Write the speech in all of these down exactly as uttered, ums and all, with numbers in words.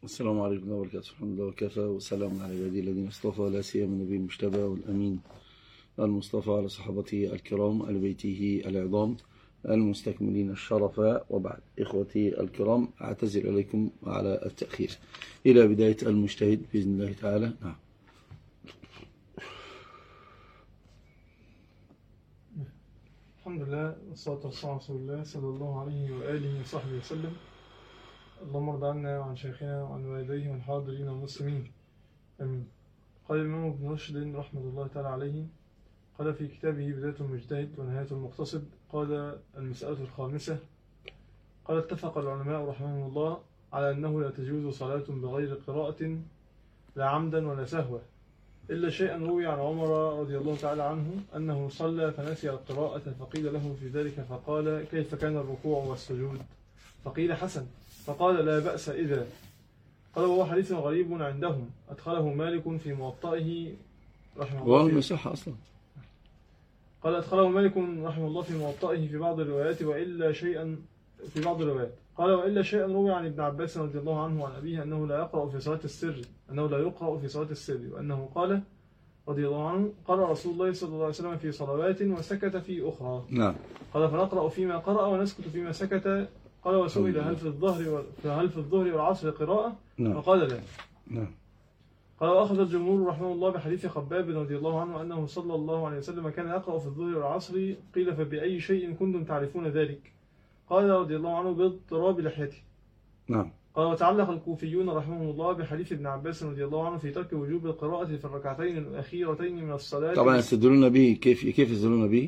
السلام عليكم ورحمة الله وبركاته. الحمد لله وكفى وسلام على عباده الذين اصطفى، لا سيما النبي المجتبى والأمين المصطفى على صحابته الكرام آل بيته العظام المستكملين الشرفاء، وبعد. إخوتي الكرام، أعتذر إليكم على التأخير إلى بداية المجتهد بإذن الله تعالى. نعم. الحمد لله والصلاة والسلام على رسول الله صلى الله عليه وآله وصحبه وسلم. اللهم ارض عنا وعن شيخنا وعن والديه والحاضرين والمسلمين، آمين. قال الإمام ابن رشد رحمة الله تعالى عليه، قال في كتابه بداية المجتهد ونهاية المقتصد، قال المسألة الخامسة، قال اتفق العلماء رحمهم الله على أنه لا تجوز صلاة بغير قراءة لا عمدا ولا سهوا، إلا شيئا روي عن عمر رضي الله تعالى عنه أنه صلى فنسي القراءة فقيل له في ذلك فقال كيف كان الركوع والسجود؟ فقيل حسن، فقال لا بأس إذا. قال وهو حديث غريب عندهم، أدخله مالك في موطئه رحمه الله. وهو المساحة أصلا. قال أدخله مالك رحمه الله في موطئه في بعض الروايات وإلا شيئا في بعض الروايات. قال وإلا شيئا روي عن ابن عباس رضي الله عنه وعن أبيه أنه لا يقرأ في صلاة السر أنه لا يقرأ في صلاة السر وأنه قال رضي الله عنه قرأ رسول الله صلى الله عليه وسلم في صلوات وسكت في أخرى. نعم. قال فنقرأ فيما قرأ ونسكت فيما سكت. قال وسئل هل في الظهر هل في الظهر والعصر قراءة؟ نعم. فقال لا. نعم. قال وأخذ الجمهور رحمه الله بحديث خباب رضي الله عنه أنه صلى الله عليه وسلم كان يقرأ في الظهر والعصر. قيل فبأي شيء كنتم تعرفون ذلك؟ قال رضي الله عنه باضطراب لحيته. نعم. قال وتعلق الكوفيون رحمهم الله بحديث ابن عباس رضي الله عنه في ترك وجوب القراءة في الركعتين الأخيرتين من الصلاة. طبعا يستدلون به كيف كيف يستدلون به؟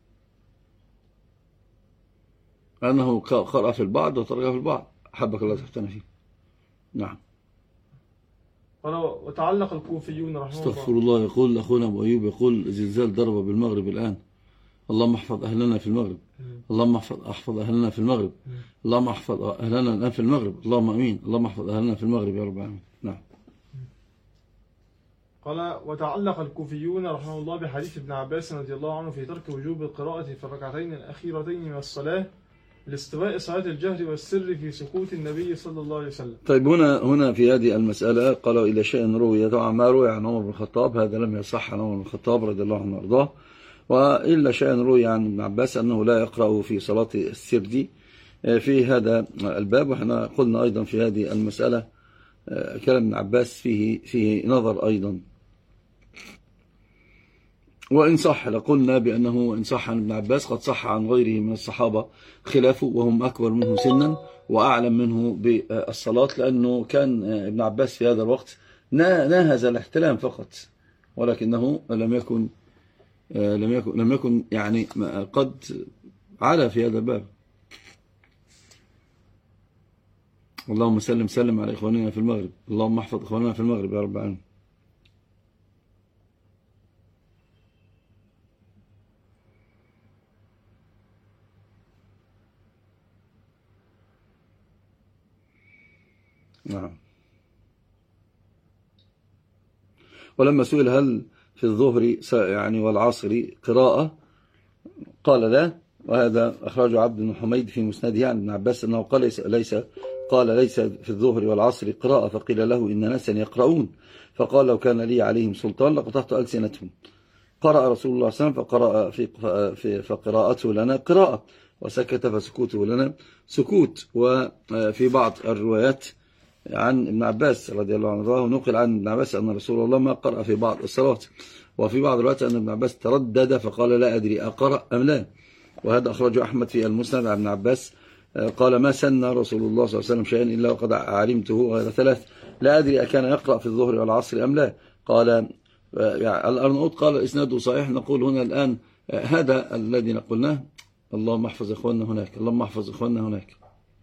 أنه قرأ في البعض وترك في البعض، حبك الله تفتنا فيه. نعم. قال وتعلق الكوفيون رحمهم الله. استغفر الله. يقول أخونا أبو أيوب، يقول زلزال ضرب بالمغرب الآن، اللهم احفظ أهلنا في المغرب، اللهم احفظ احفظ أهلنا في المغرب، اللهم احفظ أهلنا الآن في المغرب، اللهم أمين، اللهم احفظ أهلنا في المغرب يا رب العالمين. نعم. قال وتعلق الكوفيون رحمه الله بحديث ابن عباس رضي الله عنه في ترك وجوب القراءة في الركعتين الأخيرتين من الصلاة لاستواء صلاة الجهر والسر في سكوت النبي صلى الله عليه وسلم. طيب هنا هنا في هذه المسألة قالوا إلى شيء روي، طبعا ما روي عن عمر بن الخطاب هذا لم يصح عن عمر بن الخطاب رضي الله عنه وارضاه، وإلا شيء روي عن ابن عباس أنه لا يقرأ في صلاة السر في هذا الباب. وإحنا قلنا أيضا في هذه المسألة كلام ابن عباس فيه فيه نظر أيضا، وإن صح لقلنا بأنه إن صح عن ابن عباس قد صح عن غيره من الصحابة خلافه، وهم أكبر منه سنا وأعلم منه بالصلاة، لأنه كان ابن عباس في هذا الوقت ناهز الاحتلام فقط، ولكنه لم يكن لم يكن لم يكن يعني قد علا في هذا الباب. اللهم سلم سلم على إخواننا في المغرب، اللهم احفظ إخواننا في المغرب يا رب العالمين. نعم. ولما سئل هل في الظهر يعني والعصر قراءة قال لا، وهذا أخرجه عبد بن حميد في مسنده عن ابن عباس أنه قال ليس, ليس قال ليس في الظهر والعصر قراءة، فقيل له إن ناسا يقرؤون، فقال لو كان لي عليهم سلطان لقطعت ألسنتهم. قرأ رسول الله صلى الله عليه وسلم فقرأ في في فقراءته لنا قراءة، وسكت فسكوته لنا سكوت. وفي بعض الروايات عن ابن عباس رضي الله عنه ونقل عن ابن عباس أن رسول الله ما قرأ في بعض الصلاة، وفي بعض الروايات أن ابن عباس تردد فقال لا أدري أقرأ أم لا. وهذا أخرجه أحمد في المسند عن ابن عباس قال ما سن رسول الله صلى الله عليه وسلم شيئا إلا وقد علمته غير ثلاث، لا أدري أكان يقرأ في الظهر والعصر أم لا. قال يعني الأرناؤوط قال إسناده صحيح. نقول هنا الآن هذا الذي نقولناه، اللهم احفظ إخواننا هناك، اللهم احفظ إخواننا هناك.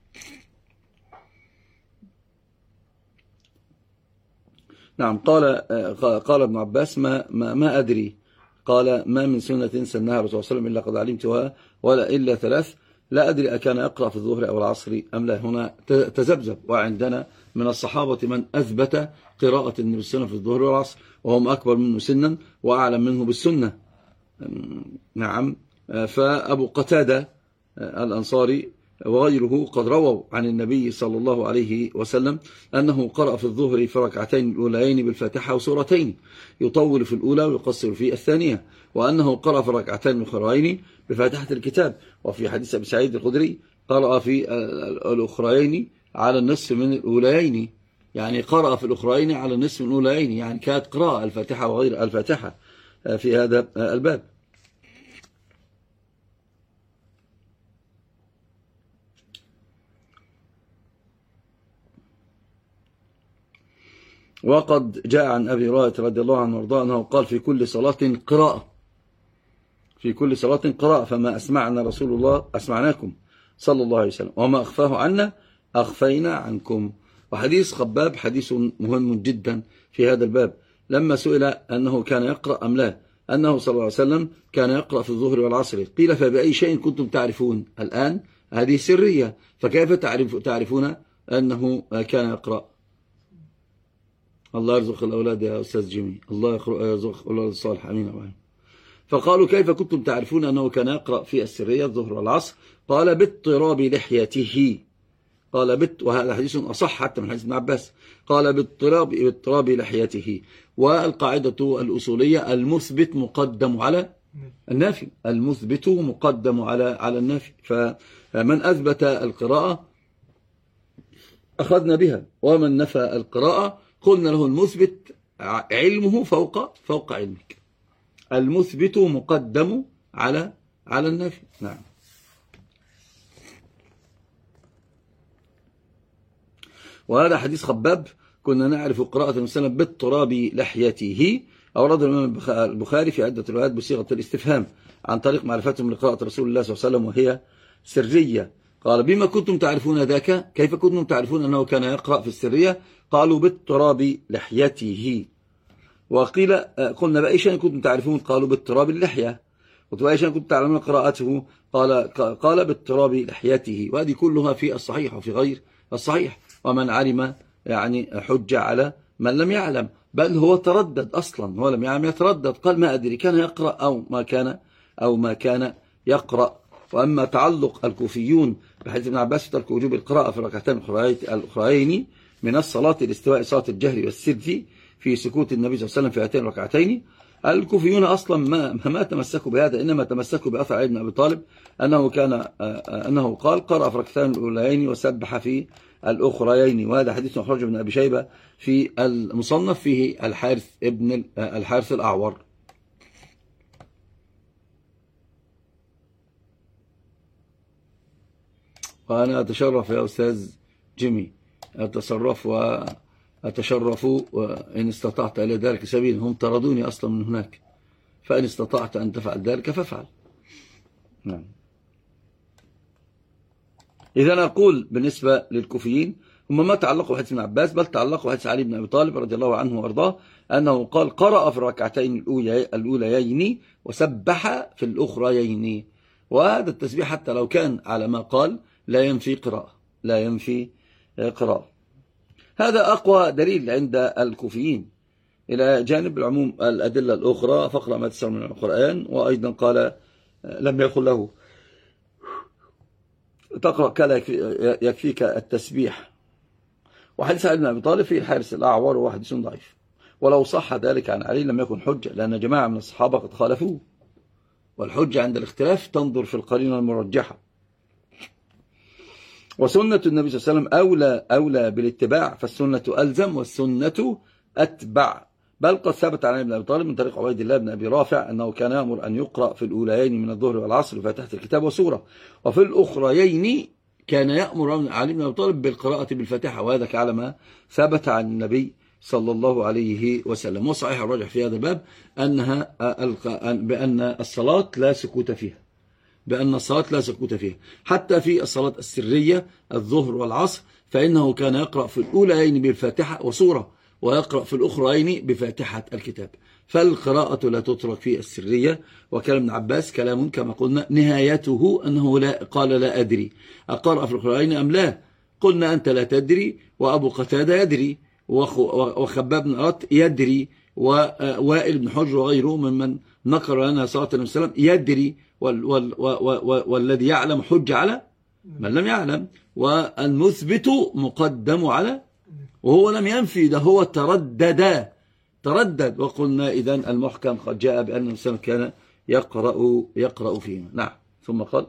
نعم. قال قال ابن عباس ما ما, ما أدري، قال ما من سنة سنها رسول الله صلى الله عليه وسلم إلا قد علمتها ولا إلا ثلاث، لا أدري أكان يقرأ في الظهر أو العصر أم لا. هنا تذبذب، وعندنا من الصحابة من أثبت قراءة النبي صلى الله عليه وسلم في الظهر والعصر وهم أكبر منه سنا وأعلم منه بالسنة. نعم. فأبو قتادة الأنصاري وغيره قد رووا عن النبي صلى الله عليه وسلم أنه قرأ في الظهر في ركعتين الأوليين بالفاتحة وسورتين، يطول في الأولى ويقصر في الثانية، وأنه قرأ في الركعتين الأخرين بفاتحة الكتاب. وفي حديث أبي سعيد الخدري قرأ في الأخرين على النصف من الأوليين، يعني قرأ في الأخرين على النصف من الأوليين، يعني كانت قراءة الفاتحة وغير الفاتحة في هذا الباب. وقد جاء عن أبي هريرة رضي الله عنه وارضاه أنه قال في كل صلاة قراءة، في كل صلاة قراءة، فما أسمعنا رسول الله أسمعناكم صلى الله عليه وسلم، وما أخفاه عنا أخفينا عنكم. وحديث خباب حديث مهم جدا في هذا الباب، لما سئل أنه كان يقرأ أم لا، أنه صلى الله عليه وسلم كان يقرأ في الظهر والعصر. قيل فبأي شيء كنتم تعرفون؟ الآن هذه سرية، فكيف تعرف تعرفون أنه كان يقرأ؟ الله يرزق الأولاد يا أستاذ جيمي، الله يرزق الأولاد الصالح، أمين أمين. فقالوا كيف كنتم تعرفون أنه كان يقرأ في السرية الظهر والعصر؟ قال باضطراب لحيته، قال بت وهذا حديث أصح حتى من حديث ابن عباس، قال باضطراب باضطراب لحيته. والقاعدة الأصولية المثبت مقدم على النافي، المثبت مقدم على على النافي، فمن أثبت القراءة أخذنا بها، ومن نفى القراءة قلنا له المثبت علمه فوق فوق علمك، المثبت مقدم على على النافي. نعم. وهذا حديث خباب كنا نعرف قراءة المسلم باضطراب لحيته، أورد الإمام البخاري في عدة روايات بصيغة الاستفهام عن طريق معرفتهم لقراءة رسول الله صلى الله عليه وسلم وهي سرية. قال بما كنتم تعرفون ذاك؟ كيف كنتم تعرفون أنه كان يقرأ في السرية؟ قالوا باضطراب لحيته. وقيل قلنا بأي شيء كنتم تعرفون؟ قالوا باضطراب اللحية. وبأي شيء كنتم تعلمون قراءته؟ قال قال باضطراب لحيته. وهذه كلها في الصحيح وفي غير الصحيح، ومن علم يعني حج على من لم يعلم، بل هو تردد أصلا، هو لم يعلم يتردد، قال ما أدري كان يقرأ أو ما كان أو ما كان يقرأ. وأما تعلق الكوفيون بحديث ابن عباس في ترك وجوب القراءة في الركعتين الأخرين من الصلاة لاستواء صلاة الجهر والسر في سكوت النبي صلى الله عليه وسلم في هاتين الركعتين، الكوفيون أصلا ما ما تمسكوا بهذا، إنما تمسكوا بأثر علي بن أبي طالب أنه كان أنه قال قرأ في الركعتين الأوليين وسبح في الأخريين. وهذا حديث أخرجه ابن أبي شيبة في المصنف فيه الحارث ابن الحارث الأعور. وأنا أتشرف يا أستاذ جيمي، أتصرف وأتشرف وإن استطعت إلى ذلك سبيل، هم طردوني أصلا من هناك، فإن استطعت أن تفعل ذلك فافعل. نعم. إذا أقول بالنسبة للكوفيين هم ما تعلقوا بحديث ابن عباس، بل تعلقوا بحديث علي بن أبي طالب رضي الله عنه وأرضاه أنه قال قرأ في الركعتين الأوليين وسبح في الأخريين. وهذا التسبيح حتى لو كان على ما قال لا ينفي قراءة، لا ينفي قراءة. هذا أقوى دليل عند الكوفيين، إلى جانب العموم الأدلة الأخرى فاقرأ ما تيسر من القرآن. وأيضا قال لم يقل له تقرأ كلا يكفيك التسبيح. وحديث علي بن أبي طالب في الحارث الأعور وهو حديث ضعيف، ولو صح ذلك عن علي لم يكن حجة، لأن جماعة من الصحابة قد خالفوه، والحجة عند الاختلاف تنظر في القرينة المرجحة. وسنة النبي صلى الله عليه وسلم أولى أولى بالاتباع، فالسنة ألزم والسنة أتبع. بل قد ثبت عن ابن أبي طالب من طريق عبيد الله بن أبي رافع أنه كان يأمر أن يقرأ في الأوليين من الظهر والعصر فاتحة الكتاب وسورة، وفي الأخريين كان يأمر علي بن أبي طالب بالقراءة بالفاتحة، وهذا كعلى ثبت عن النبي صلى الله عليه وسلم. وصحيح الراجح في هذا الباب أنها بأن الصلاة لا سكوت فيها، بأن الصلاة لا سكوت فيها، حتى في الصلاة السرية الظهر والعصر فإنه كان يقرأ في الأوليين بالفاتحة وسورة، ويقرأ في الأخرين بفاتحة الكتاب. فالقراءة لا تترك في السرية. وكلام ابن عباس كلام كما قلنا نهايته أنه لا قال لا أدري أقرأ في الأخرين أم لا، قلنا أنت لا تدري، وأبو قتادة يدري، وخباب بن أرط يدري، ووائل بن حجر وغيره ممن نقر لنا صلاة النبي صلى الله عليه وسلم يدري، وال وال والذي يعلم حج على من لم يعلم، والمثبت مقدم على، وهو لم ينفي، ده هو تردد تردد وقلنا إذن المحكم قد جاء بأن الإنسان كان يقرأ يقرأ فيهما. نعم. ثم قال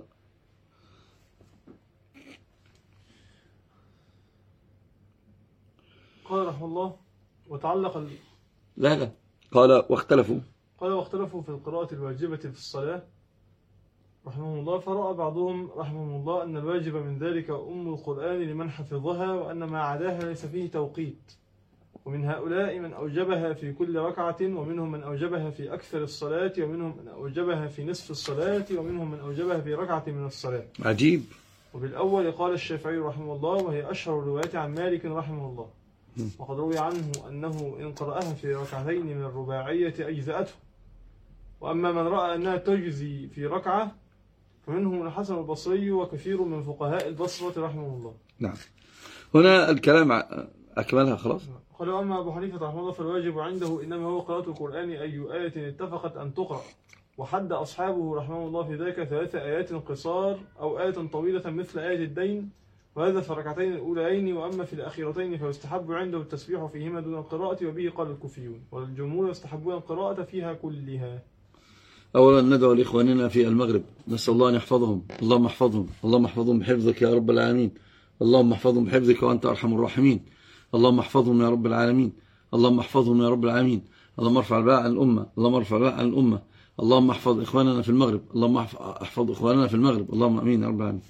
قال رحمه الله وتعلق ال... لا لا قال واختلفوا قال واختلفوا في القراءة الواجبة في الصلاة رحمه الله، فرأى بعضهم رحمه الله أن الواجب من ذلك أم القرآن لمن حفظها، وأن ما عداها ليس فيه توقيت، ومن هؤلاء من أوجبها في كل ركعة، ومنهم من أوجبها في أكثر الصلاة، ومنهم من أوجبها في نصف الصلاة، ومنهم من أوجبها في ركعة من الصلاة. عجيب. وبالأول قال الشافعي رحمه الله، وهي أشهر الروايات عن مالك رحمه الله، وقد روي عنه أنه إن قرأها في ركعتين من الرباعية أجزأته. وأما من رأى أنها تجزي في ركعة فمنهم الحسن البصري وكثير من فقهاء البصرة رحمه الله. نعم. هنا الكلام أكملها خلاص. قال أما أبو حنيفة رحمه الله فالواجب عنده إنما هو قراءة القرآن أي آية اتفقت أن تقرأ، وحد أصحابه رحمه الله في ذلك ثلاث آيات قصار أو آية طويلة مثل آية الدين، وهذا في الركعتين الأوليين، وأما في الأخيرتين فيستحب عنده التسبيح فيهما دون القراءة، وبه قال الكوفيون، والجمهور يستحبون القراءة فيها كلها. أولا ندعو لإخواننا في المغرب، نسأل الله أن يحفظهم، اللهم احفظهم، اللهم احفظهم بحفظك يا رب العالمين، اللهم احفظهم بحفظك وأنت أرحم الراحمين، اللهم احفظهم يا رب العالمين، اللهم احفظهم يا رب العالمين، اللهم ارفع البلاء عن الأمة، اللهم ارفع البلاء عن الأمة، اللهم احفظ إخواننا في المغرب، اللهم احفظ إخواننا في المغرب، اللهم أمين يا رب العالمين.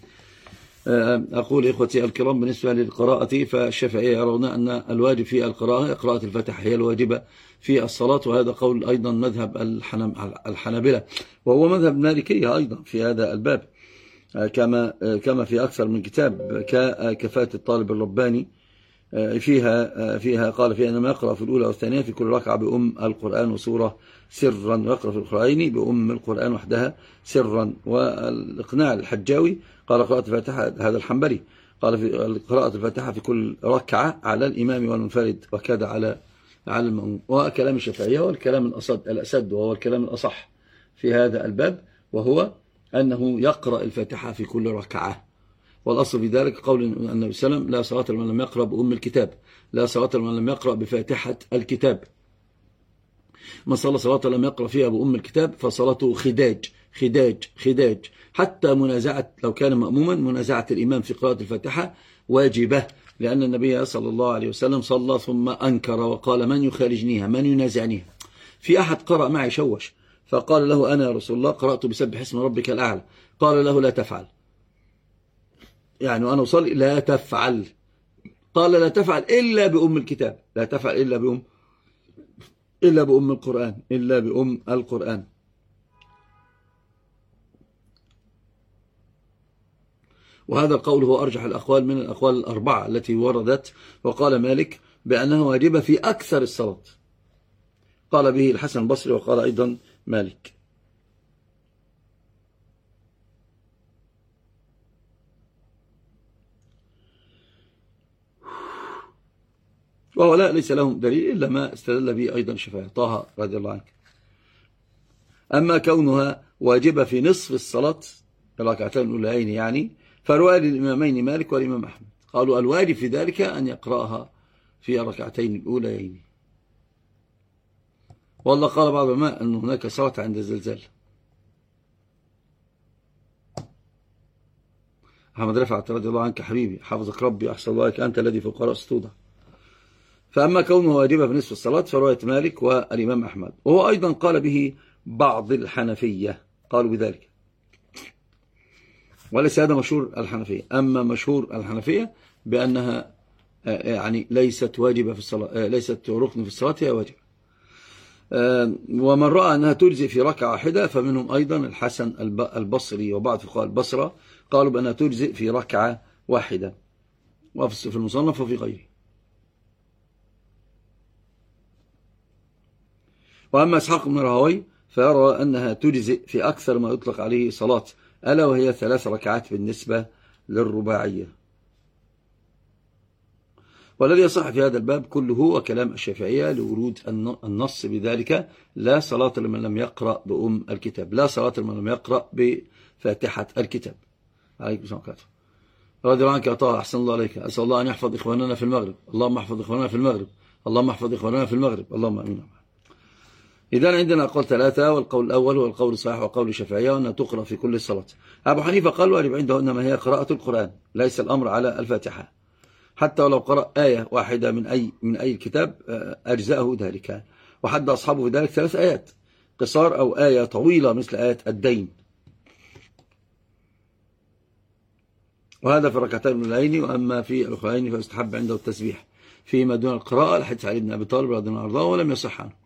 أقول إخوتي الكرام بالنسبة للقراءة، فالشافعية يرون أن الواجب في القراءة قراءة الفاتحة هي الواجبة في الصلاة، وهذا قول أيضا مذهب الحنابلة، وهو مذهب مالكية أيضا في هذا الباب، كما كما في أكثر من كتاب ككفاة الطالب الرباني فيها فيها قال فيها أنما يقرأ في الأولى والثانية في كل ركعة بأم القرآن وسورة سرا، ويقرأ في الأخرين بأم القرآن وحدها سرا. والإقناع الحجاوي قال قراءة الفاتحة، هذا الحنبلي قال في قراءة الفاتحة في كل ركعة على الإمام والمنفرد وكذا على على المأموم. وكلام الشافعية هو الكلام الأسد الأسد وهو الكلام الأصح في هذا الباب، وهو أنه يقرأ الفاتحة في كل ركعة. والأصل في ذلك قول النبي صلى الله عليه وسلم لا صلاة لمن لم يقرأ بأم الكتاب، لا صلاة لمن لم يقرأ بفاتحة الكتاب، من صلى صلاة لم يقرأ فيها بأم الكتاب فصلاته خداج خداج خداج. حتى منازعة لو كان مأموما، منازعة الإمام في قراءة الفاتحة واجبة، لأن النبي صلى الله عليه وسلم صلى ثم أنكر وقال من يخارجنيها من ينازعنيها. في أحد قرأ معي شوش فقال له أنا يا رسول الله قرأت بسبح اسم ربك الأعلى، قال له لا تفعل، يعني وأنا أصلي لا تفعل، قال لا تفعل إلا بأم الكتاب، لا تفعل إلا بأم إلا بأم القرآن إلا بأم القرآن. وهذا القول هو أرجح الأقوال من الأقوال الأربعة التي وردت. وقال مالك بأنها واجبة في أكثر الصلاة، قال به الحسن البصري وقال أيضا مالك. وهو لا ليس لهم دليل إلا ما استدل به أيضا الشافعي طه رضي الله عنه. أما كونها واجبة في نصف الصلاة الركعتين الأولين يعني، فرواية للإمامين مالك والإمام أحمد قالوا الواجب في ذلك أن يقرأها في الركعتين الأولين. والله قال بعض العلماء أن هناك صلاة عند الزلزال. أحمد رفعت رضي الله عنك حبيبي حفظك ربي أحسن الله لك أنت الذي في القراءة ستوضع. فأما كونه واجبة في نصف الصلاة فرواية مالك والإمام أحمد، وهو أيضا قال به بعض الحنفية قالوا بذلك، وليس هذا مشهور الحنفية. أما مشهور الحنفية بأنها يعني ليست واجبة في الصلاة، ليست ركن في الصلاة، هي واجبة. ومن رأى أنها تجزي في ركعة واحدة فمنهم أيضا الحسن البصري وبعض فقهاء البصرة قالوا بأنها تجزي في ركعة واحدة، وفي المصنف وفي غيره. وأما إسحاق بن راهويه فيرى أنها تجزئ في أكثر ما يطلق عليه صلاة، ألا وهي ثلاث ركعات بالنسبة للرباعية. والذي يصح في هذا الباب كله هو كلام الشافعية لورود النص بذلك، لا صلاة لمن لم يقرأ بأم الكتاب، لا صلاة لمن لم يقرأ بفاتحة الكتاب. عليكم السلام عليكم. رضي الله عنك يا طه، أحسن الله عليك. أسأل الله أن يحفظ إخواننا في المغرب. اللهم احفظ إخواننا في المغرب. اللهم احفظ إخواننا في المغرب. اللهم أمين. إذن عندنا أقوال ثلاثة، والقول الأول هو القول الصحيح وقول الشافعية، وأنها تقرأ في كل الصلاة. أبو حنيفة قال واجب عنده إنما هي قراءة القرآن، ليس الأمر على الفاتحة، حتى ولو قرأ آية واحدة من أي من أي كتاب أجزاءه ذلك. وحد أصحابه في ذلك ثلاث آيات قصار، أو آية طويلة مثل آية الدين، وهذا في الركعتين الأولين. وأما في الأخرين فيستحب عنده التسبيح فيما دون القراءة، لحديث علي بن أبي طالب رضي الله عنه ولم يصح عنه.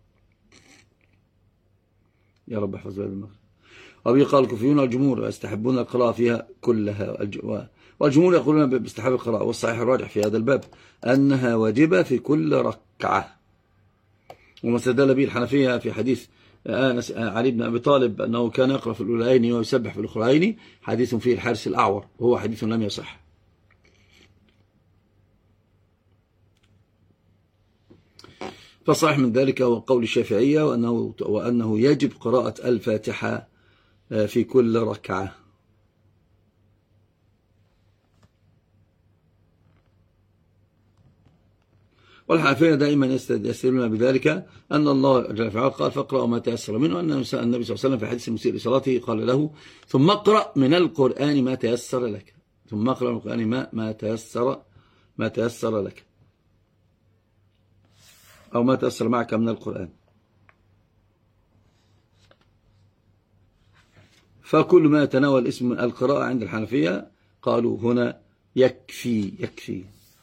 يا رب احفظ بلاد المغرب. وبه قال الكوفيون الجمهور يستحبون القراءة فيها كلها، والجمهور يقولون باستحباب القراءة، والصحيح الراجح في هذا الباب أنها واجبة في كل ركعة. وما استدل به الحنفية في حديث علي بن أبي طالب أنه كان يقرأ في الأولين ويسبح في الأخرين، حديث فيه الحارس الأعور، وهو حديث لم يصح. فصحيح من ذلك هو قول الشافعية، وأنه, وأنه يجب قراءة الفاتحة في كل ركعة. والحنفية دائما يستدلون بذلك أن الله جل وعلا قال فاقرأوا ما تيسر منه، أن النبي صلى الله عليه وسلم في حديث المسيء لصلاته قال له ثم اقرأ من القرآن ما تيسر لك، ثم اقرأ من القرآن ما ما تيسر ما تيسر لك، أو ما تيسر معك من القرآن. فكل ما يتناول اسم القراءة عند الحنفية قالوا هنا يكفي يكفي.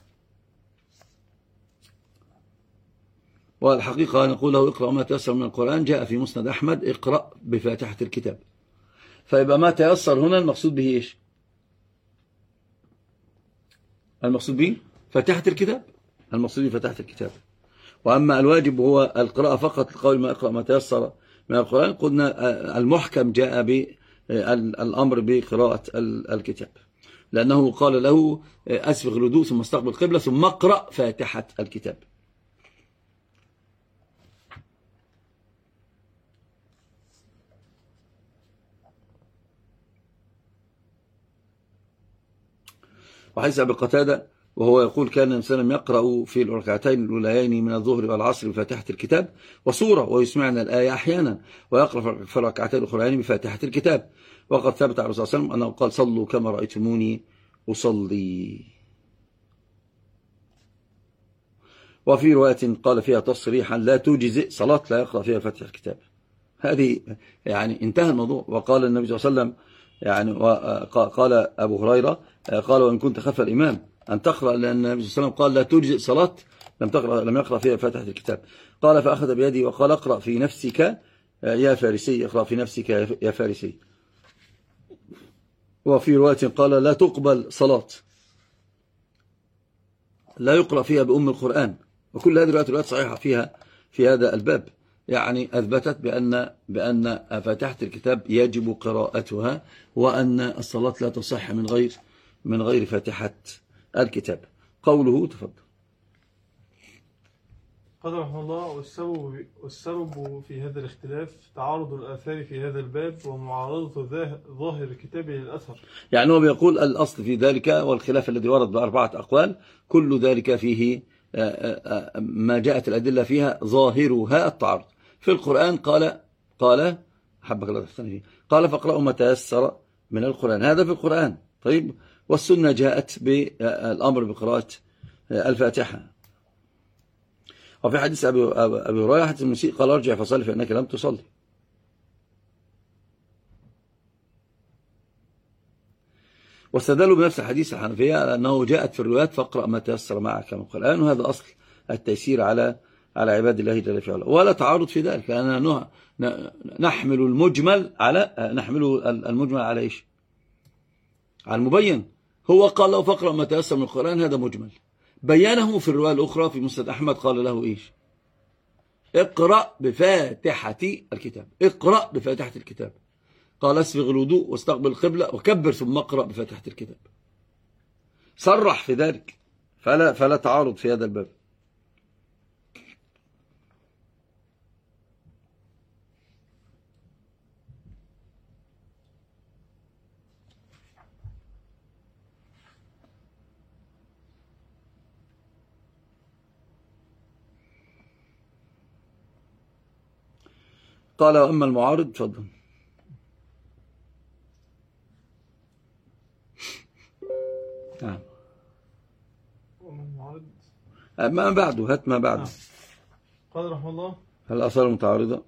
والحقيقة نقول له اقرأ ما تيسر من القرآن، جاء في مسند أحمد اقرأ بفاتحة الكتاب. فيبقى ما تيسر هنا المقصود به إيش؟ المقصود به فاتحة الكتاب، المقصود به فاتحة الكتاب. وأما الواجب هو القراءة فقط، القول ما اقرأ ما تيسر من القرآن، قلنا المحكم جاء بالأمر بقراءة الكتاب، لأنه قال له أسبغ الوضوء ثم استقبل القبلة ثم اقرأ فاتحة الكتاب. وحديث أبي قتادة وهو يقول كان النبي صلى الله عليه وسلم يقرأ في الركعتين الأوليين من الظهر والعصر بفاتحة الكتاب وسورة، ويسمعنا الآية أحيانا، ويقرأ في الركعتين الأخرين بفاتحة الكتاب. وقد ثبت عن الرسول صلى الله عليه وسلم أنه قال صلوا كما رأيتموني أصلي. وفي رواية قال فيها تصريحا لا توجزئ صلاة لا يقرأ فيها فاتحة الكتاب. هذه يعني انتهى الموضوع. وقال النبي صلى الله عليه وسلم يعني قال أبو هريرة قال وإن كنت خلف الإمام أن تقرأ، لأن النبي صلى الله عليه وسلم قال لا تجزئ صلاة لم تقرأ لم يقرأ فيها فاتحة الكتاب. قال فأخذ بيدي وقال اقرأ في نفسك يا فارسي، اقرأ في نفسك يا فارسي. وفي رواية قال لا تقبل صلاة لا يقرأ فيها بأم القرآن. وكل هذه الروايات روايات صحيحة فيها في هذا الباب، يعني أثبتت بأن بأن فاتحة الكتاب يجب قراءتها، وأن الصلاة لا تصح من غير من غير فاتحة الكتاب. قوله تفضل. قال رحمه الله والسبب, والسبب في هذا الاختلاف تعارض الآثار في هذا الباب ومعارضة ظاهر الكتاب للأثر. يعني هو بيقول الأصل في ذلك والخلاف الذي ورد بأربعة أقوال كل ذلك فيه ما جاءت الأدلة فيها ظاهرها التعارض. في القرآن قال قال حبك الله تحسن فيه قال فاقرأوا ما تيسر من القرآن، هذا في القرآن. طيب والسنة جاءت بالأمر بقراءة الفاتحة. وفي حديث أبي هريرة حديث المسيء قال ارجع فصلي فإنك لم تصلي. واستدلوا بنفس الحديث الحنفية على أنه جاءت في الروايات فاقرأ ما تيسر معك من القرآن، وهذا أصل التيسير على على عباد الله جل وعلا، ولا تعارض في ذلك، لأننا نحمل المجمل على نحمل المجمل على إيش؟ على المبين. هو قال له فاقرأ ما تيسر من القرآن، هذا مجمل. بيانه في الرواية الأخرى في مسند أحمد قال له إيش؟ اقرأ بفاتحة الكتاب، اقرأ بفاتحة الكتاب. قال اسبغ الوضوء واستقبل القبلة وكبر ثم اقرأ بفاتحة الكتاب. صرح في ذلك، فلا فلا تعارض في هذا الباب. قال وأما المعارض تفضل. نعم. وأما المعارض ما بعده، هات ما بعده. نعم. قال رحمه الله هل الآثار المتعارضة؟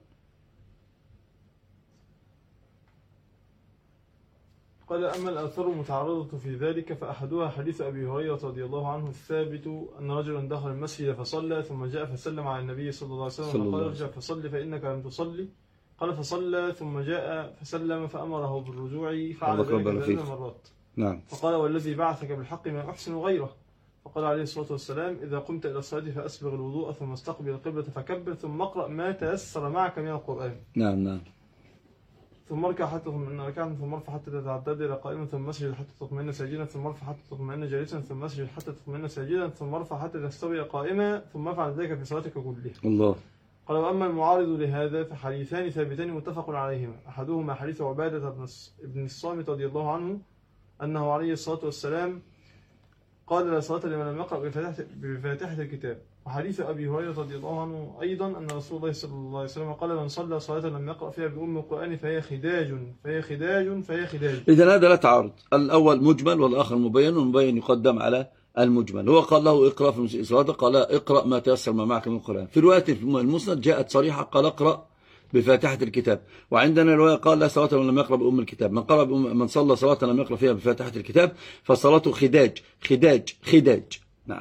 قال أما الآثار المتعارضة في ذلك فأحدها حديث أبي هريرة رضي الله عنه الثابت أن رجلا دخل المسجد فصلى ثم جاء فسلم على النبي صلى الله عليه وسلم فقال ارجع فصلي فإنك لم تصلي. قال فصلى ثم جاء فسلم فأمره بالرجوع فعل ذلك ثلاث مرات. نعم. فقال والذي بعثك بالحق ما أحسن غيره. فقال عليه الصلاة والسلام إذا قمت إلى الصلاة فأسبغ الوضوء ثم استقبل القبلة فكبر ثم اقرأ ما تيسر معك من القرآن. نعم نعم. ثم اركع حتى تطمئن راكعا ثم ارفع حتى تتعدد إلى قائما ثم اسجد حتى تطمئن ساجدا ثم ارفع حتى تطمئن جالسا ثم اسجد حتى تطمئن ساجدا ثم ارفع حتى تستوي قائما ثم افعل ذلك في صلاتك كلها. الله. قال وأما المعارض لهذا فحديثان ثابتان متفق عليهما. أحدهما حديث عبادة بن الصامت رضي الله عنه أنه عليه الصلاة والسلام قال لا صلاة لمن لم يقرأ بفاتحة الكتاب. وحديث أبي هريرة رضي الله عنه أيضا أن رسول الله صلى الله عليه وسلم قال من صلى صلاة لم يقرأ فيها بأم القرآن فهي خداج فهي خداج فهي خداج. إذا هذا لا تعارض، الأول مجمل والآخر مبين، والمبين يقدم على المجمل. هو قال له اقرأ في صلاته، قال اقرأ ما تيسر ما معك من القرآن. في رواية المسند جاءت صريحة قال اقرأ بفاتحة الكتاب. وعندنا رواية قال لا صلاة لم يقرأ بأم الكتاب. من قرأ من صلى صلاة لم يقرأ فيها بفاتحة الكتاب فصلاته خداج خداج خداج. نعم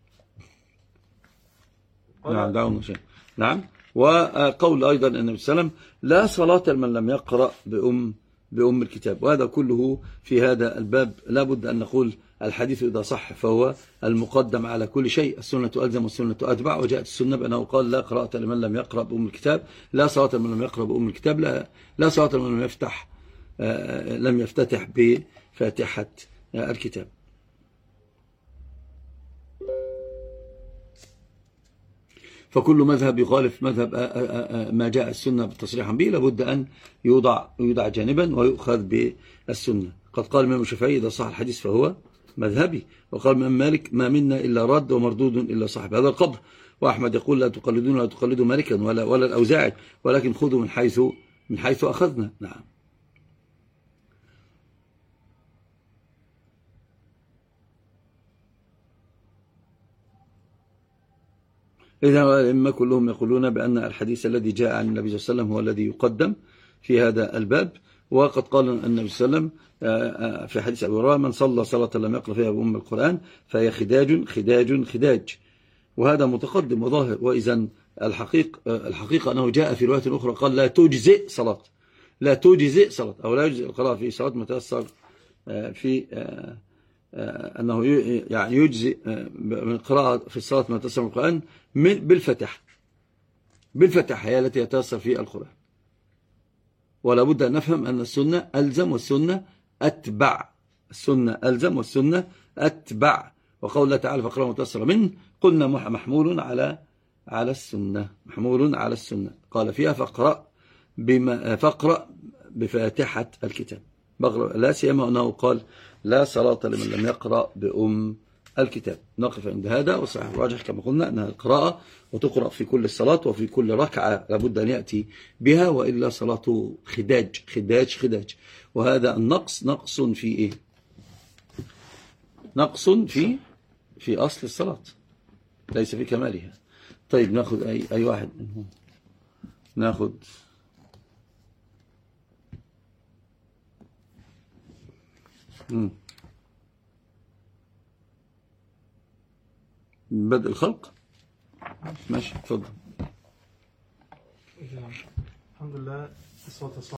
نعم دعونا شيء. نعم. وقول أيضا النبي صلى الله عليه وسلم لا صلاة لمن لم يقرأ بأم بأم الكتاب. وهذا كله في هذا الباب لا بد أن نقول الحديث إذا صح فهو المقدم على كل شيء. السنة ألزم والسنة أتبع. وجاءت السنة بأنه قال لا قراءة لمن لم يقرأ بأم الكتاب، لا صلاة لمن لم يقرأ بأم الكتاب، لا, لا صلاة لمن لم يفتح آه لم يفتتح بفاتحة آه الكتاب. فكل مذهب يخالف مذهب ما جاء السنة بالتصريح به لابد أن يوضع يوضع جانبا ويؤخذ بالسنة. قد قال الإمام الشافعي إذا صح الحديث فهو مذهبي، وقال الإمام مالك ما منا إلا رد ومردود إلا صاحب هذا القبر. وأحمد يقول لا تقلدون لا تقلدوا مالكا ولا ولا الأوزاعي ولكن خذوا من حيث من حيث أخذنا. نعم. إذا الأئمة كلهم يقولون بأن الحديث الذي جاء عن النبي صلى الله عليه وسلم هو الذي يقدم في هذا الباب. وقد قال النبي صلى الله عليه وسلم في حديث أبي هريرة من صلى صلاة لم يقرأ فيها بأم القرآن فهي خداج خداج خداج. وهذا متقدم وظاهر. وإذا الحقيقة الحقيقة أنه جاء في رواية أخرى قال لا تجزئ صلاة لا تجزئ صلاة أو لا يجزئ القراءة في صلاة متأثر في أنه يعني يجزئ من القراءة في الصلاة ما تيسر من القرآن بالفتح بالفتح هي التي يتيسر في القرآن. ولا بد أن نفهم أن السنة ألزم والسنة أتبع. السنة ألزم والسنة أتبع. وقول الله تعالى فقرأ ما تيسر منه قلنا محمول على على السنة محمول على السنة. قال فيها فقرأ بما فقرأ بفاتحة الكتاب. لا سيما أنه قال لا صلاة لمن لم يقرأ بأم الكتاب. نقف عند هذا. وصحيح الراجح كما قلنا أنها القراءة وتقرأ في كل الصلاة وفي كل ركعة لابد أن يأتي بها وإلا صلاة خداج خداج خداج. وهذا النقص نقص في إيه؟ نقص في في أصل الصلاة ليس في كمالها. طيب ناخذ أي, أي واحد منهم. ناخذ مم. بدء الخلق. ماشي تفضل. الحمد لله.